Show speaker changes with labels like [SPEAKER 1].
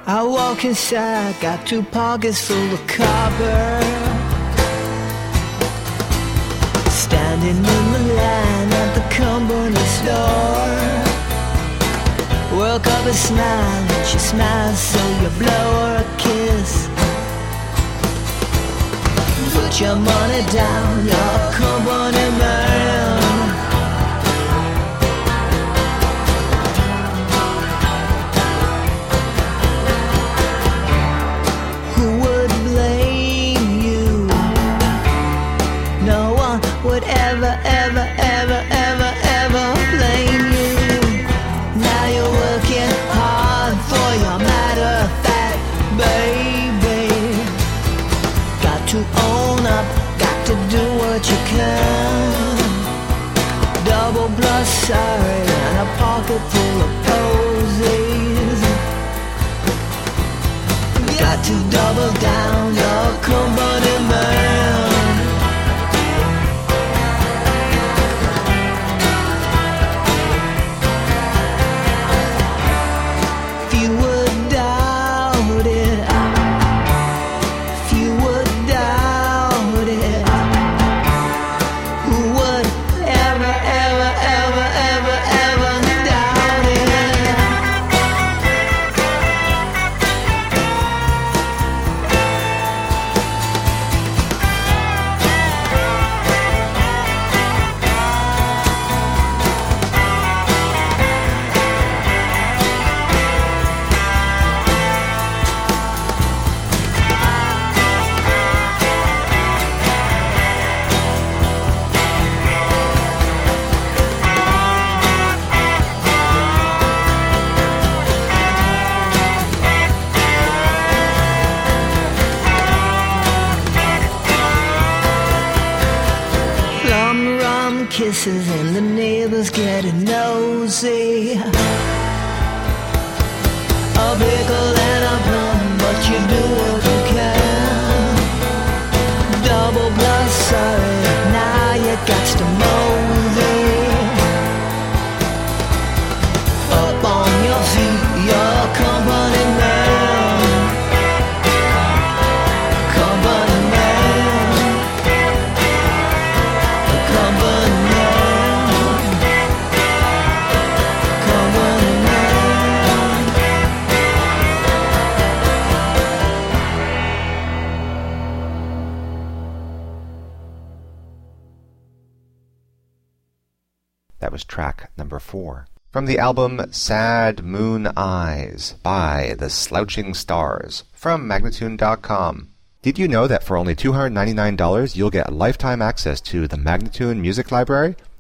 [SPEAKER 1] I walk inside, got 2 pockets full of copper. Standing in the line at the company store. Work up a smile and she smiles, so you blow her a kiss. Put your money down, you're a company man. Who would blame you? No one would ever, ever, ever, ever, ever blame you. Now you're working hard for your matter of fact, baby. Got to own up, got to do what you can. Double plus sorry and a pocket full of posies. Got to double down, your company man. If you would doubt it, if you would doubt it, who would ever, ever, ever, ever, ever doubt it? Plum rum kisses and the neighbors getting nosy. A pickle and a plum, but you do what you can. Double plus sorry, now you got to mosey. Up on your feet, you're a company man. Company man. Company man. Company man.
[SPEAKER 2] That was track number 4. From the album Sad Moon Eyes by The Slouching Stars from Magnatune.com. Did you know that for only $299 you'll get lifetime access to the Magnatune Music Library?